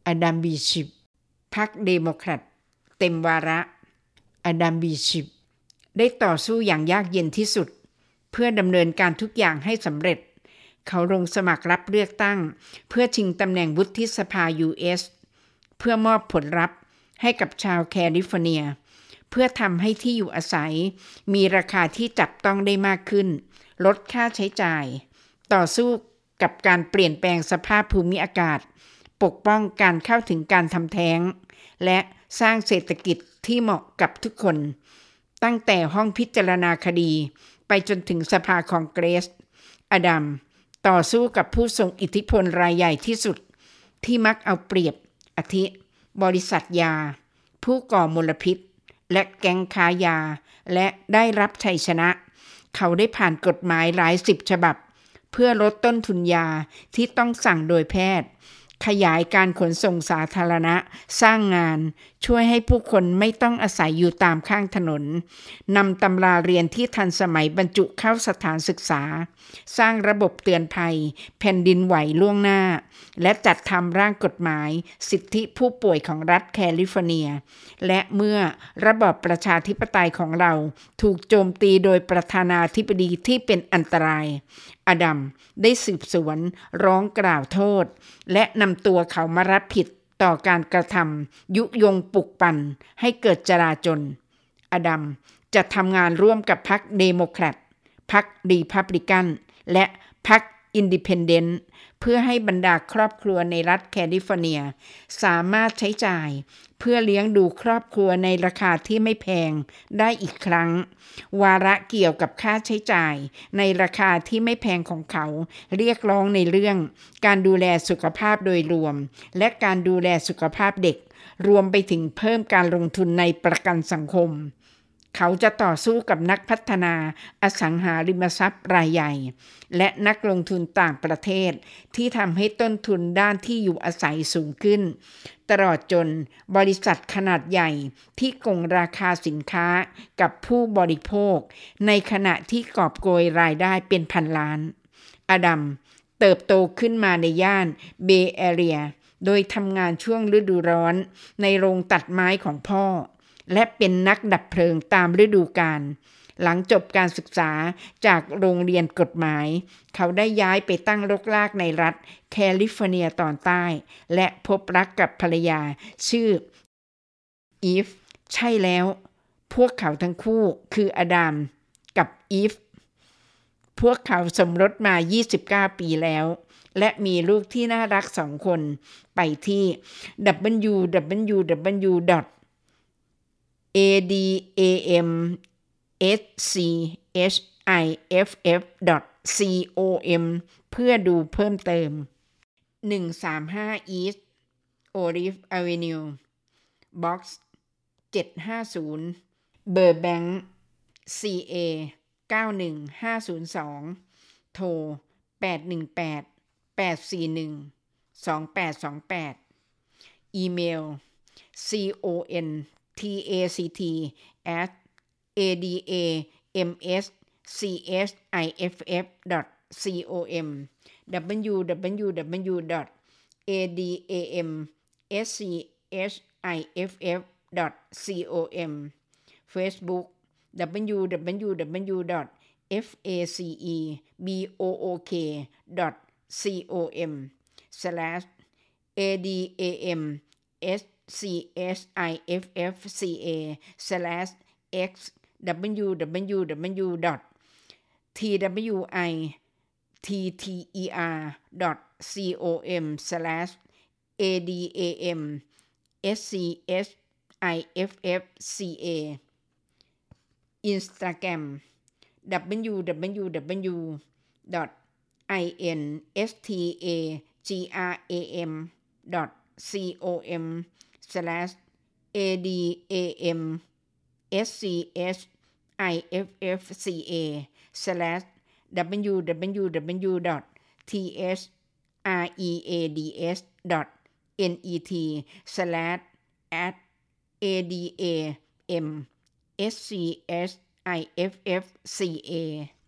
อดัม บีชิปพรรคเดโมแครตเต็มวาระอดัม บีชิปได้ต่อสู้อย่างยากเย็นที่สุดเพื่อดำเนินการทุกอย่างให้สำเร็จเขาลงสมัครรับเลือกตั้งเพื่อชิงตำแหน่งวุฒิสภา US เพื่อมอบผลลัพธ์ให้กับชาวแคลิฟอร์เนียเพื่อทำให้ที่อยู่อาศัยมีราคาที่จับต้องได้มากขึ้นลดค่าใช้จ่ายต่อสู้กับการเปลี่ยนแปลงสภาพภูมิอากาศปกป้องการเข้าถึงการทำแท้งและสร้างเศรษฐกิจที่เหมาะกับทุกคนตั้งแต่ห้องพิจารณาคดีไปจนถึงสภาคองเกรสอดัมต่อสู้กับผู้ทรงอิทธิพลรายใหญ่ที่สุดที่มักเอาเปรียบอาทิบริษัทยาผู้ก่อมลพิษและแก๊งค้ายาและได้รับชัยชนะเขาได้ผ่านกฎหมายหลาย10ฉบับเพื่อลดต้นทุนยาที่ต้องสั่งโดยแพทย์ขยายการขนส่งสาธารณะสร้างงานช่วยให้ผู้คนไม่ต้องอาศัยอยู่ตามข้างถนนนำตำราเรียนที่ทันสมัยบรรจุเข้าสถานศึกษาสร้างระบบเตือนภัยแผ่นดินไหวล่วงหน้าและจัดทำร่างกฎหมายสิทธิผู้ป่วยของรัฐแคลิฟอร์เนียและเมื่อระบอบประชาธิปไตยของเราถูกโจมตีโดยประธานาธิบดีที่เป็นอันตรายอดัมได้สืบสวนร้องกล่าวโทษและนำตัวเขามารับผิดต่อการกระทำยุยงปลุกปั่นให้เกิดจลาจลอดัมจะทำงานร่วมกับพรรคเดโมแครตพรรครีพับลิกันและพรรคอินดิเพนเดนต์เพื่อให้บรรดาครอบครัวในรัฐแคลิฟอร์เนียสามารถใช้จ่ายเพื่อเลี้ยงดูครอบครัวในราคาที่ไม่แพงได้อีกครั้งวาระเกี่ยวกับค่าใช้จ่ายในราคาที่ไม่แพงของเขาเรียกร้องในเรื่องการดูแลสุขภาพโดยรวมและการดูแลสุขภาพเด็กรวมไปถึงเพิ่มการลงทุนในประกันสังคมเขาจะต่อสู้กับนักพัฒนาอสังหาริมทรัพย์รายใหญ่และนักลงทุนต่างประเทศที่ทำให้ต้นทุนด้านที่อยู่อาศัยสูงขึ้นตลอดจนบริษัทขนาดใหญ่ที่โกงราคาสินค้ากับผู้บริโภคในขณะที่กอบโกยรายได้เป็นพันล้านอดัมเติบโตขึ้นมาในย่านเบย์แอเรียโดยทำงานช่วงฤดูร้อนในโรงตัดไม้ของพ่อและเป็นนักดับเพลิงตามฤดูกาลหลังจบการศึกษาจากโรงเรียนกฎหมายเขาได้ย้ายไปตั้งรกรากในรัฐแคลิฟอร์เนียตอนใต้และพบรักกับภรรยาชื่ออีฟใช่แล้วพวกเขาทั้งคู่คืออดัมกับอีฟพวกเขาสมรสมา29 ปีแล้วและมีลูกที่น่ารัก2 คนไปที่ www.adamschiff.com เพื่อดูเพิ่มเติม135 East Olive Avenue Box 750 Burbank CA 91502 โทร 818-841-2828 อีเมล contact@adamschiff.com www.adamschiff.com Facebook www.facebook.com/adamschiffca/x www.twiter.com/adamschiffca Instagram instagram.com/adamschiffca